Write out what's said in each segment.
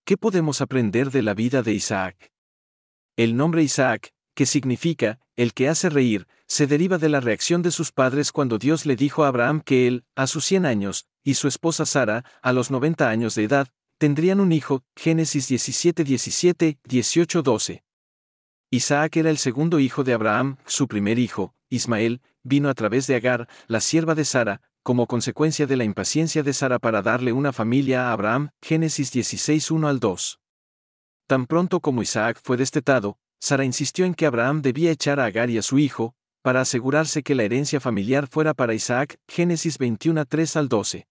¿Qué podemos aprender de la vida de Isaac? El nombre Isaac, que significa, el que hace reír, se deriva de la reacción de sus padres cuando Dios le dijo a Abraham que él, a sus 100 años, y su esposa Sara, a los 90 años de edad, tendrían un hijo, Génesis 17:17, 18:12. Isaac era el segundo hijo de Abraham, su primer hijo, Ismael, vino a través de Agar, la sierva de Sara, como consecuencia de la impaciencia de Sara para darle una familia a Abraham, Génesis 16:1-2. Tan pronto como Isaac fue destetado, Sara insistió en que Abraham debía echar a Agar y a su hijo, para asegurarse que la herencia familiar fuera para Isaac, Génesis 21:3-12.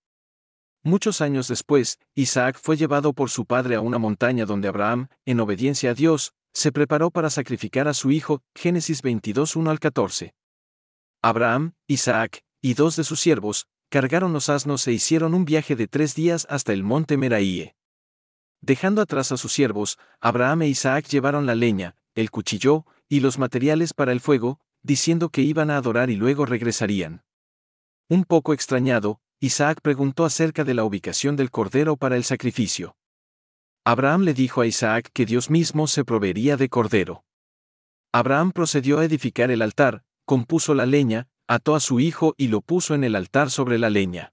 Muchos años después, Isaac fue llevado por su padre a una montaña donde Abraham, en obediencia a Dios, se preparó para sacrificar a su hijo, Génesis 22:1-14. Abraham, Isaac, y 2 de sus siervos, cargaron los asnos e hicieron un viaje de 3 días hasta el monte Meraíe. Dejando atrás a sus siervos, Abraham e Isaac llevaron la leña, el cuchillo, y los materiales para el fuego, diciendo que iban a adorar y luego regresarían. Un poco extrañado, Isaac preguntó acerca de la ubicación del cordero para el sacrificio. Abraham le dijo a Isaac que Dios mismo se proveería de cordero. Abraham procedió a edificar el altar, compuso la leña, ató a su hijo y lo puso en el altar sobre la leña.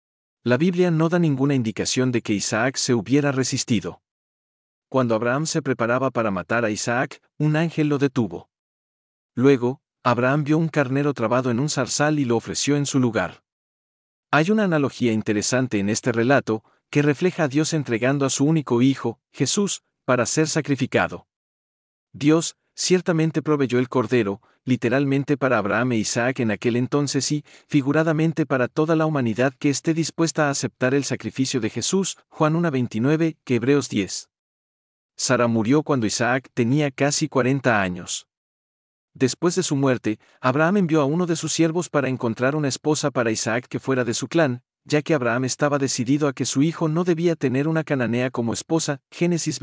La Biblia no da ninguna indicación de que Isaac se hubiera resistido. Cuando Abraham se preparaba para matar a Isaac, un ángel lo detuvo. Luego, Abraham vio un carnero trabado en un zarzal y lo ofreció en su lugar. Hay una analogía interesante en este relato, que refleja a Dios entregando a su único hijo, Jesús, para ser sacrificado. Dios, ciertamente proveyó el cordero, literalmente para Abraham e Isaac en aquel entonces y, figuradamente para toda la humanidad que esté dispuesta a aceptar el sacrificio de Jesús, Juan 1:29, que Hebreos 10. Sara murió cuando Isaac tenía casi 40 años. Después de su muerte, Abraham envió a uno de sus siervos para encontrar una esposa para Isaac que fuera de su clan, ya que Abraham estaba decidido a que su hijo no debía tener una cananea como esposa, Génesis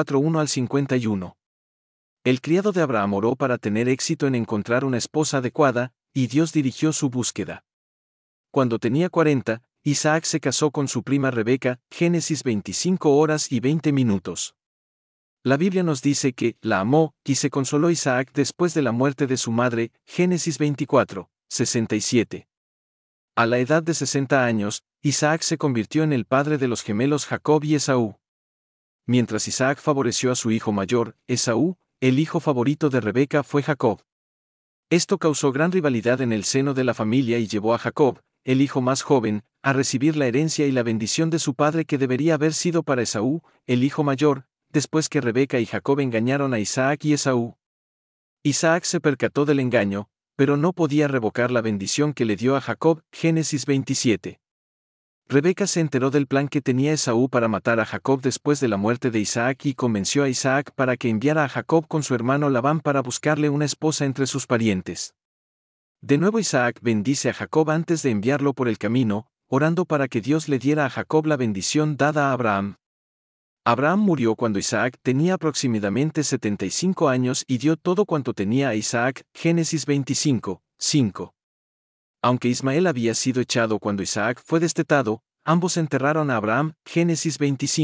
24:1-51. El criado de Abraham oró para tener éxito en encontrar una esposa adecuada, y Dios dirigió su búsqueda. Cuando tenía 40, Isaac se casó con su prima Rebeca, Génesis 25:20. La Biblia nos dice que la amó, y se consoló Isaac después de la muerte de su madre, Génesis 24:67. A la edad de 60 años, Isaac se convirtió en el padre de los gemelos Jacob y Esaú. Mientras Isaac favoreció a su hijo mayor, Esaú, el hijo favorito de Rebeca fue Jacob. Esto causó gran rivalidad en el seno de la familia y llevó a Jacob, el hijo más joven, a recibir la herencia y la bendición de su padre que debería haber sido para Esaú, el hijo mayor, después que Rebeca y Jacob engañaron a Isaac y Esaú. Isaac se percató del engaño, pero no podía revocar la bendición que le dio a Jacob, Génesis 27. Rebeca se enteró del plan que tenía Esaú para matar a Jacob después de la muerte de Isaac y convenció a Isaac para que enviara a Jacob con su hermano Labán para buscarle una esposa entre sus parientes. De nuevo Isaac bendice a Jacob antes de enviarlo por el camino, orando para que Dios le diera a Jacob la bendición dada a Abraham. Abraham murió cuando Isaac tenía aproximadamente 75 años y dio todo cuanto tenía a Isaac, Génesis 25:5. Aunque Ismael había sido echado cuando Isaac fue destetado, ambos enterraron a Abraham, Génesis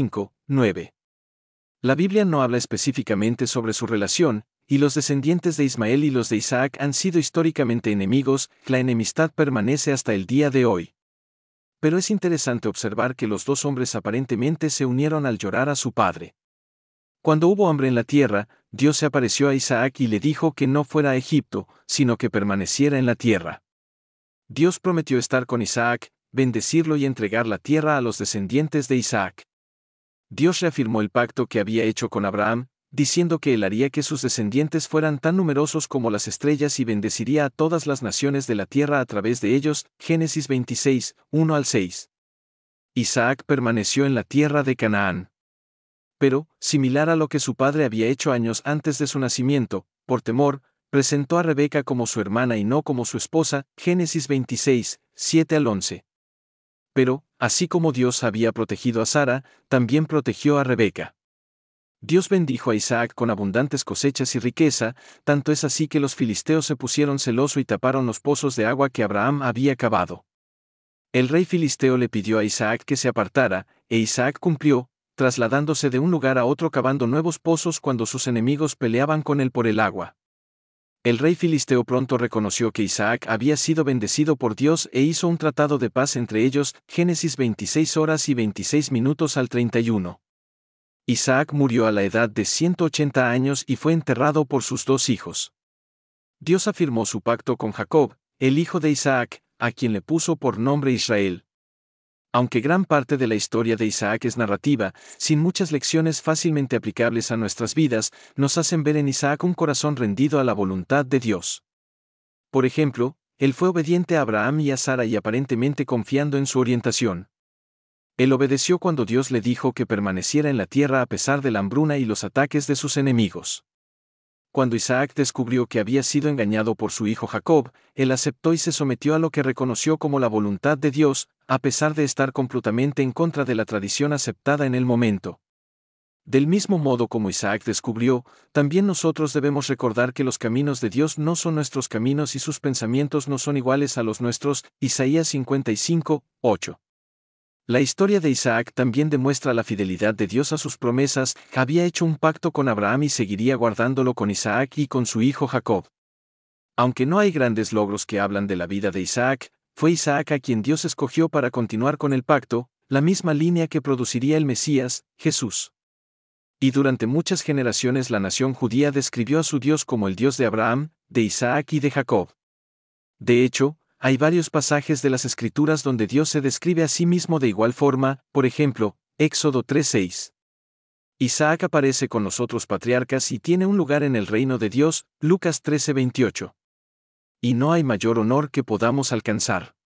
25:9. La Biblia no habla específicamente sobre su relación, y los descendientes de Ismael y los de Isaac han sido históricamente enemigos, la enemistad permanece hasta el día de hoy. Pero es interesante observar que los dos hombres aparentemente se unieron al llorar a su padre. Cuando hubo hambre en la tierra, Dios se apareció a Isaac y le dijo que no fuera a Egipto, sino que permaneciera en la tierra. Dios prometió estar con Isaac, bendecirlo y entregar la tierra a los descendientes de Isaac. Dios reafirmó el pacto que había hecho con Abraham, diciendo que él haría que sus descendientes fueran tan numerosos como las estrellas y bendeciría a todas las naciones de la tierra a través de ellos, Génesis 26:1-6. Isaac permaneció en la tierra de Canaán. Pero, similar a lo que su padre había hecho años antes de su nacimiento, por temor, presentó a Rebeca como su hermana y no como su esposa, Génesis 26:7-11. Pero, así como Dios había protegido a Sara, también protegió a Rebeca. Dios bendijo a Isaac con abundantes cosechas y riqueza, tanto es así que los filisteos se pusieron celosos y taparon los pozos de agua que Abraham había cavado. El rey filisteo le pidió a Isaac que se apartara, e Isaac cumplió, trasladándose de un lugar a otro cavando nuevos pozos cuando sus enemigos peleaban con él por el agua. El rey filisteo pronto reconoció que Isaac había sido bendecido por Dios e hizo un tratado de paz entre ellos, Génesis 26:26 al 31. Isaac murió a la edad de 180 años y fue enterrado por sus 2 hijos. Dios afirmó su pacto con Jacob, el hijo de Isaac, a quien le puso por nombre Israel. Aunque gran parte de la historia de Isaac es narrativa, sin muchas lecciones fácilmente aplicables a nuestras vidas, nos hacen ver en Isaac un corazón rendido a la voluntad de Dios. Por ejemplo, él fue obediente a Abraham y a Sara y aparentemente confiando en su orientación. Él obedeció cuando Dios le dijo que permaneciera en la tierra a pesar de la hambruna y los ataques de sus enemigos. Cuando Isaac descubrió que había sido engañado por su hijo Jacob, él aceptó y se sometió a lo que reconoció como la voluntad de Dios, a pesar de estar completamente en contra de la tradición aceptada en el momento. Del mismo modo como Isaac descubrió, también nosotros debemos recordar que los caminos de Dios no son nuestros caminos y sus pensamientos no son iguales a los nuestros, Isaías 55:8. La historia de Isaac también demuestra la fidelidad de Dios a sus promesas. Había hecho un pacto con Abraham y seguiría guardándolo con Isaac y con su hijo Jacob. Aunque no hay grandes logros que hablan de la vida de Isaac, fue Isaac a quien Dios escogió para continuar con el pacto, la misma línea que produciría el Mesías, Jesús. Y durante muchas generaciones la nación judía describió a su Dios como el Dios de Abraham, de Isaac y de Jacob. De hecho, hay varios pasajes de las Escrituras donde Dios se describe a sí mismo de igual forma, por ejemplo, Éxodo 3:6. Isaac aparece con los otros patriarcas y tiene un lugar en el reino de Dios, Lucas 13:28. Y no hay mayor honor que podamos alcanzar.